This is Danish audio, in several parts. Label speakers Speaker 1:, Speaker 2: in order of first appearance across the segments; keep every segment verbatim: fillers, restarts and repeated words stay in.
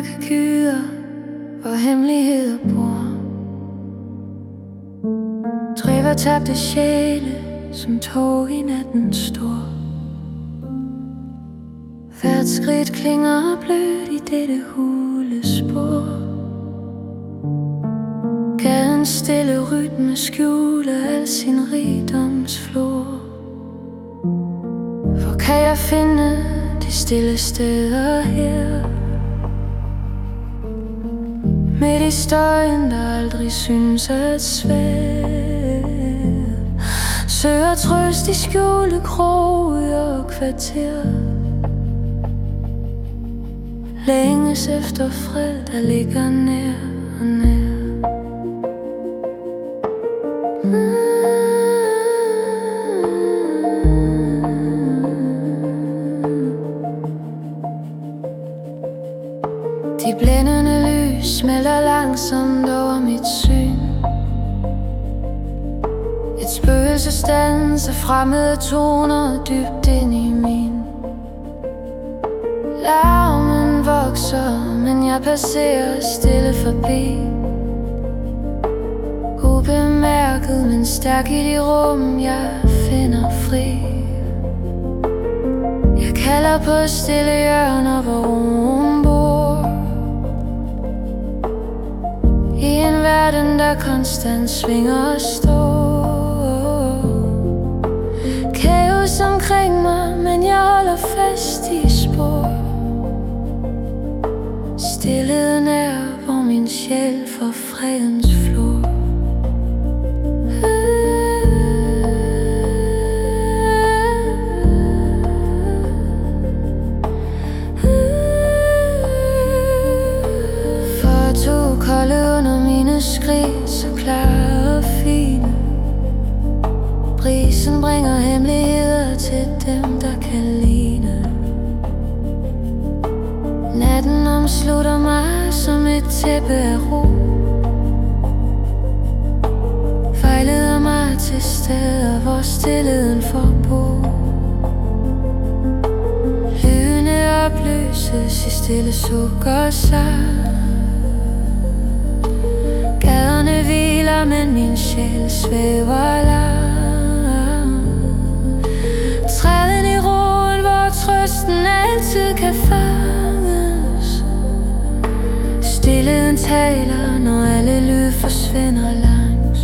Speaker 1: mørke kyder, hvor hemmeligheder bor. Driver tabte sjæle som tog i natten stor. Hvert skridt klinger blødt i dette hule spor. Gadens stille rytme skjuler al sin rigdomsflor. Hvor kan jeg finde de stille steder her? Midt i støjen, der aldrig synes at svære. Søger trøst i skjulte kroge og kvarter. Længes efter fred, der ligger nær og nær. De blændende lys smelter langsomt over mit syn. Et spøgelse standser fremmede toner dybt ind i min. Larmen vokser, men jeg passerer stille forbi. Ubemærket, men stærk i de rum, jeg finder fri. Jeg kalder på stille hjørner, hvor roen bor. I en verden, der konstant svinger og står. Kaos omkring mig, men jeg holder fast i spor. Stilheden er, hvor min sjæl får fredens flor. For to kolde under mine skridt, så klare og fine. Brisen bringer hemmeligheder til dem, der kan ligne. Natten omslutter mig som et tæppe af ro. Vejleder mig til steder, hvor stilheden får bo. Lydene opløses i stille suk og sang. Gaderne hviler, men min sjæl svæver langt. Træden i roen, hvor trøsten altid kan fanges. Stilheden taler, når alle lyd forsvinder langs.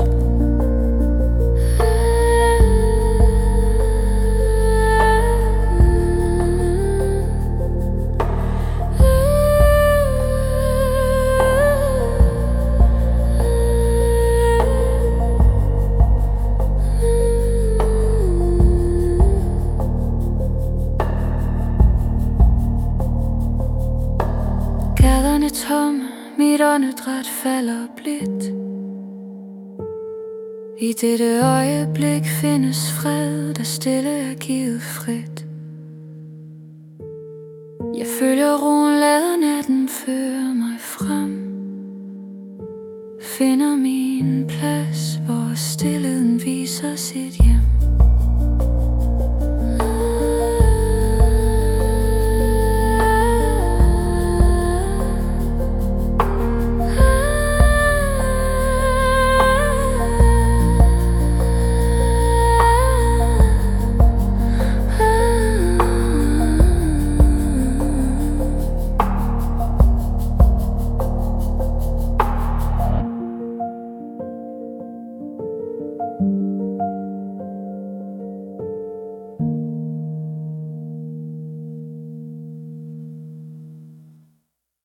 Speaker 1: Gaderne tomme, mit åndedræt falder blidt. I dette øjeblik findes fred, der stille er givet frit. Jeg følger roen, lader natten føre mig frem. Finder min plads, hvor stilheden viser sit hjem.